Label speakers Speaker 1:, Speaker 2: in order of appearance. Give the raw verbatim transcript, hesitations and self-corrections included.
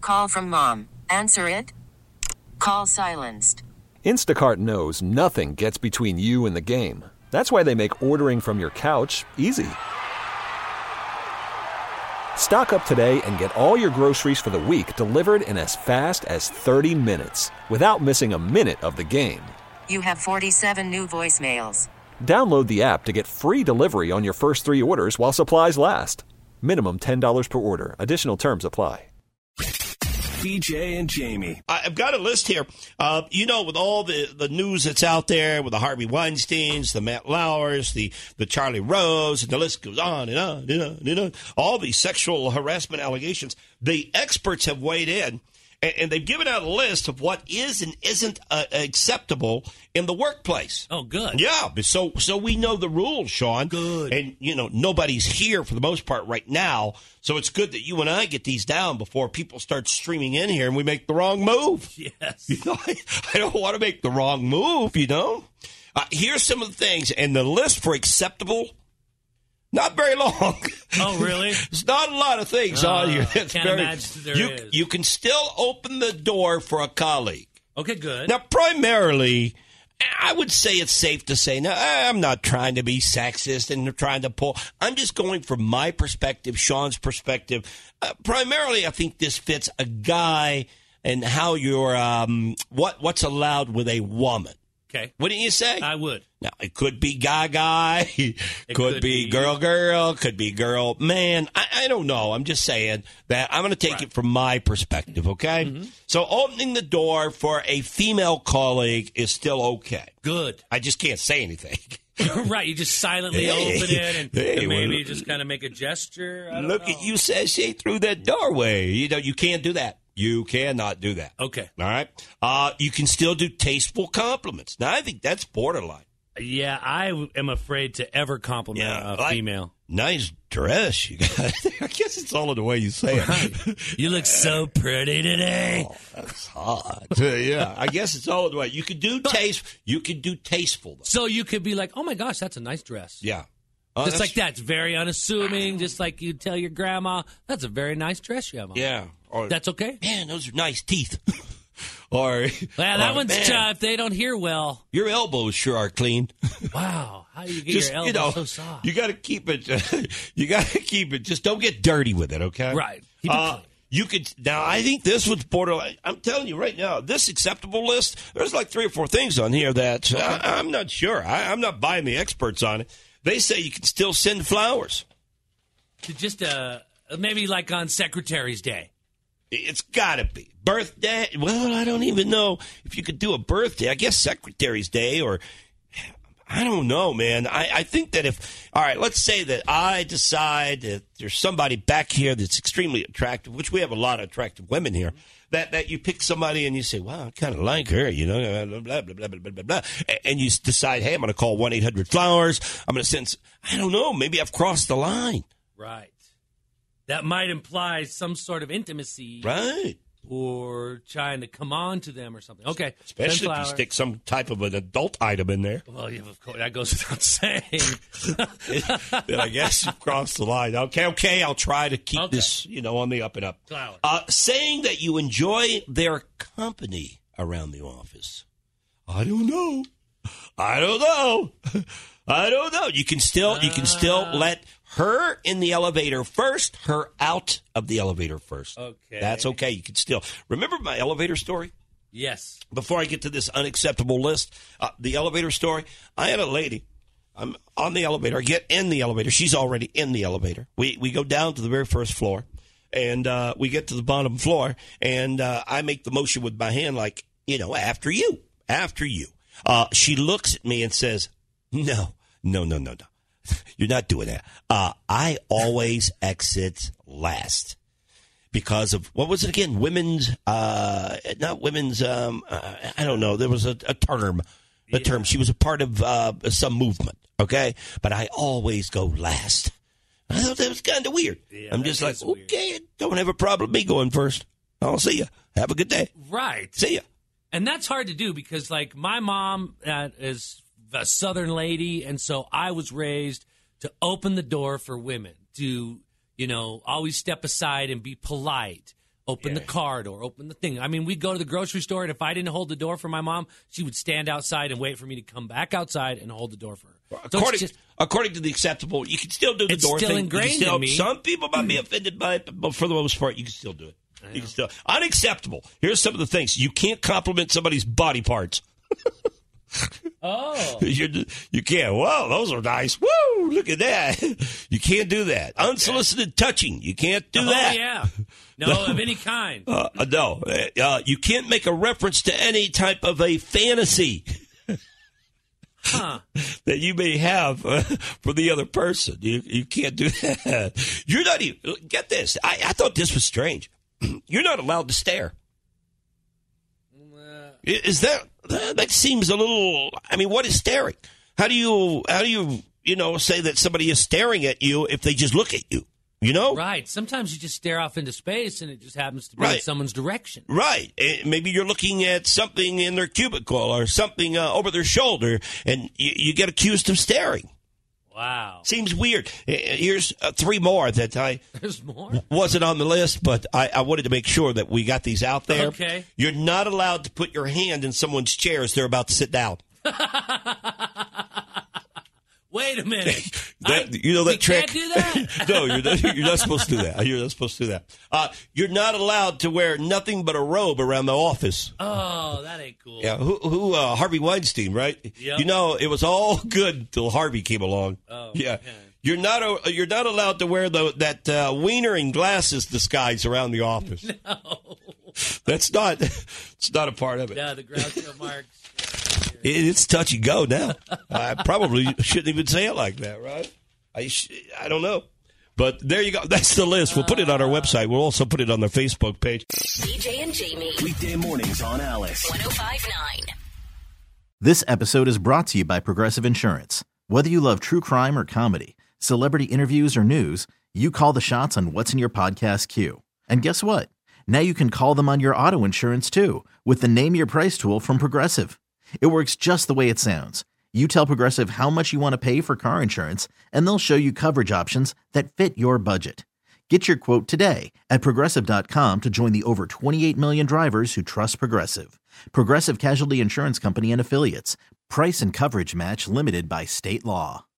Speaker 1: Call from mom. Answer it. Call silenced.
Speaker 2: Instacart knows nothing gets between you and the game. That's why they make ordering from your couch easy. Stock up today and get all your groceries for the week delivered in as fast as thirty minutes without missing a minute of the game.
Speaker 1: You have forty-seven new voicemails.
Speaker 2: Download the app to get free delivery on your first three orders while supplies last. Minimum ten dollars per order. Additional terms apply.
Speaker 3: B J and Jamie.
Speaker 4: I've got a list here. Uh, you know, with all the, the news that's out there, with the Harvey Weinsteins, the Matt Lauers, the, the Charlie Rose, and the list goes on and on and on and on. All these sexual harassment allegations. The experts have weighed in, and, and they've given out a list of what is and isn't uh, acceptable in the workplace.
Speaker 5: Oh, good.
Speaker 4: Yeah, so so we know the rules, Sean.
Speaker 5: Good.
Speaker 4: And, you know, nobody's here for the most part right now, so it's good that you and I get these down before people start streaming in here and we make the wrong move.
Speaker 5: Yes.
Speaker 4: You know, I, I don't want to make the wrong move, you know. Uh, here's some of the things, and the list for acceptable, not very long.
Speaker 5: Oh, really?
Speaker 4: There's not a lot of things
Speaker 5: uh,
Speaker 4: on here. That's
Speaker 5: can't
Speaker 4: very,
Speaker 5: imagine there
Speaker 4: you,
Speaker 5: is.
Speaker 4: You can still open the door for a colleague.
Speaker 5: Okay, good.
Speaker 4: Now, primarily, I would say it's safe to say, no, I'm not trying to be sexist and trying to pull. I'm just going from my perspective, Sean's perspective. Uh, primarily, I think this fits a guy and how you're, um, what what's allowed with a woman.
Speaker 5: Okay.
Speaker 4: Wouldn't you say?
Speaker 5: I would.
Speaker 4: Now, it could be guy guy, it could,
Speaker 5: could
Speaker 4: be,
Speaker 5: be
Speaker 4: girl girl, could be girl man. I, I don't know. I'm just saying that I'm going to take
Speaker 5: Right.
Speaker 4: it from my perspective, okay?
Speaker 5: Mm-hmm.
Speaker 4: So opening the door for a female colleague is still okay.
Speaker 5: Good.
Speaker 4: I just can't say anything.
Speaker 5: Right. You just silently
Speaker 4: Hey.
Speaker 5: open it and,
Speaker 4: Hey,
Speaker 5: and maybe
Speaker 4: well,
Speaker 5: just kind of make a gesture. I don't
Speaker 4: Look
Speaker 5: know.
Speaker 4: at you sashay through that doorway. You know, you can't do that. You cannot do that.
Speaker 5: Okay.
Speaker 4: All right? Uh, you can still do tasteful compliments. Now, I think that's borderline.
Speaker 5: Yeah, I w- am afraid to ever compliment
Speaker 4: Yeah,
Speaker 5: a
Speaker 4: like-
Speaker 5: female.
Speaker 4: Nice dress you got. I guess it's all in the way you say it.
Speaker 5: You look so pretty today.
Speaker 4: Oh, that's hot. Yeah, I guess it's all in the way. You could do taste. You could do tasteful. Though.
Speaker 5: So you could be like, oh, my gosh, that's a nice dress.
Speaker 4: Yeah. Oh,
Speaker 5: Just
Speaker 4: that's-
Speaker 5: like that. It's very unassuming. Just like you tell your grandma, that's a very nice dress you have on.
Speaker 4: Yeah. Or,
Speaker 5: That's okay?
Speaker 4: man, those are nice teeth. or
Speaker 5: Well, that
Speaker 4: or,
Speaker 5: one's
Speaker 4: man,
Speaker 5: tough. They don't hear well.
Speaker 4: Your elbows sure are clean.
Speaker 5: Wow. How do you get
Speaker 4: Just
Speaker 5: your elbow
Speaker 4: you know,
Speaker 5: so soft?
Speaker 4: you got to keep it. you got to keep it. Just don't get dirty with it. Okay.
Speaker 5: Right. Keep it
Speaker 4: Uh,
Speaker 5: clean.
Speaker 4: you could now. I think this was borderline. I'm telling you right now, this acceptable list. There's like three or four things on here that I, I'm not sure. I, I'm not buying the experts on it. They say you can still send flowers.
Speaker 5: To just uh, maybe like on Secretary's Day.
Speaker 4: It's got to be birthday. Well, I don't even know if you could do a birthday. I guess Secretary's Day or. I don't know, man. I, I think that if, all right, let's say that I decide that there's somebody back here that's extremely attractive, which we have a lot of attractive women here, that, that you pick somebody and you say, wow, I kind of like her, you know, blah, blah, blah, blah, blah, blah, blah. And you decide, hey, I'm going to call one eight hundred flowers. I'm going to send, I don't know, maybe I've crossed the line.
Speaker 5: Right. That might imply some sort of intimacy.
Speaker 4: Right.
Speaker 5: Or trying to come on to them or something. Okay.
Speaker 4: Especially if you
Speaker 5: Sunflower.
Speaker 4: stick some type of an adult item in there.
Speaker 5: Well, yeah, of course, that goes without saying.
Speaker 4: Then I guess you've crossed the line. Okay, okay, I'll try to keep
Speaker 5: Okay.
Speaker 4: this, you know, on the up and up.
Speaker 5: Flower.
Speaker 4: Uh, saying that you enjoy their company around the office. I don't know. I don't know. I don't know. You can still you can still let her in the elevator first, her out of the elevator first.
Speaker 5: Okay.
Speaker 4: That's okay. You can still remember my elevator story?
Speaker 5: Yes.
Speaker 4: Before I get to this unacceptable list, uh, the elevator story, I had a lady. I'm on the elevator. I get in the elevator. She's already in the elevator. We we go down to the very first floor, and uh, we get to the bottom floor, and uh, I make the motion with my hand like, you know, after you, after you. Uh, she looks at me and says, no, no, no, no, no. You're not doing that. Uh, I always exit last. Because of, what was it again? Women's, uh, not women's, um, uh, I don't know. There was a, a term, a
Speaker 5: Yeah.
Speaker 4: term. She was a part of uh, some movement, okay? But I always go last. I thought that was kind of weird.
Speaker 5: Yeah,
Speaker 4: I'm
Speaker 5: that
Speaker 4: just like,
Speaker 5: is weird.
Speaker 4: okay, don't have a problem with me going first. I'll see you. Have a good day.
Speaker 5: Right.
Speaker 4: See ya.
Speaker 5: And that's hard to do because, like, my mom uh, is a Southern lady, and so I was raised to open the door for women, to, you know, always step aside and be polite. open
Speaker 4: Yeah.
Speaker 5: the car door, open the thing. I mean, we'd go to the grocery store, and if I didn't hold the door for my mom, she would stand outside and wait for me to come back outside and hold the door for her. So it's
Speaker 4: According,
Speaker 5: just,
Speaker 4: according to the acceptable, you can still do the
Speaker 5: It's
Speaker 4: door
Speaker 5: still
Speaker 4: thing. You can
Speaker 5: ingrained
Speaker 4: still-
Speaker 5: in me.
Speaker 4: Some people might be offended by it, but for the most part, you can still do it. You can still unacceptable. Here's some of the things you can't compliment somebody's body parts.
Speaker 5: oh.
Speaker 4: You're, you can't. Whoa, those are nice. Woo, look at that. You can't do that. Unsolicited touching. You can't do
Speaker 5: oh,
Speaker 4: that.
Speaker 5: yeah. No, of any kind.
Speaker 4: Uh, uh, no, uh, you can't make a reference to any type of a fantasy
Speaker 5: Huh.
Speaker 4: that you may have uh, for the other person. You you can't do that. You're not even. Get this. I, I thought this was strange. You're not allowed to stare.
Speaker 5: Uh,
Speaker 4: Is that that seems a little? I mean, what is staring? How do you how do you you know say that somebody is staring at you if they just look at you? You know,
Speaker 5: right. Sometimes you just stare off into space, and it just happens to be in
Speaker 4: Right.
Speaker 5: someone's direction.
Speaker 4: Right. Eh, Maybe you're looking at something in their cubicle or something uh, over their shoulder, and you, you get accused of staring.
Speaker 5: Wow.
Speaker 4: Seems weird. Eh, Here's uh, three more that I
Speaker 5: There's more?
Speaker 4: wasn't on the list, but I, I wanted to make sure that we got these out there.
Speaker 5: Okay.
Speaker 4: You're not allowed to put your hand in someone's chair as they're about to sit down.
Speaker 5: Wait a minute.
Speaker 4: That,
Speaker 5: I-
Speaker 4: you know that
Speaker 5: we
Speaker 4: trick?
Speaker 5: can't do that?
Speaker 4: No, you're not, you're not supposed to do that. You're not supposed to do that. Uh, you're not allowed to wear nothing but a robe around the office.
Speaker 5: Oh, that ain't cool.
Speaker 4: Yeah, who? who uh, Harvey Weinstein, right?
Speaker 5: Yep.
Speaker 4: You know, it was all good until Harvey came along.
Speaker 5: Oh,
Speaker 4: yeah.
Speaker 5: okay.
Speaker 4: You're not a, you're not allowed to wear the, that uh, wiener and glasses disguise around the office.
Speaker 5: No.
Speaker 4: That's not. It's not a part of it.
Speaker 5: Yeah, the Groucho Marx.
Speaker 4: It, it's touch and go now. I probably shouldn't even say it like that, right? I sh- I don't know. But there you go. That's the list. We'll put it on our website. We'll also put it on their Facebook page.
Speaker 6: B J and Jamie.
Speaker 3: Weekday mornings on Alice.
Speaker 6: one oh five point nine.
Speaker 7: This episode is brought to you by Progressive Insurance. Whether you love true crime or comedy, celebrity interviews or news, you call the shots on what's in your podcast queue. And guess what? Now you can call them on your auto insurance too with the Name Your Price tool from Progressive. It works just the way it sounds. You tell Progressive how much you want to pay for car insurance, and they'll show you coverage options that fit your budget. Get your quote today at Progressive dot com to join the over twenty-eight million drivers who trust Progressive. Progressive Casualty Insurance Company and Affiliates. Price and coverage match limited by state law.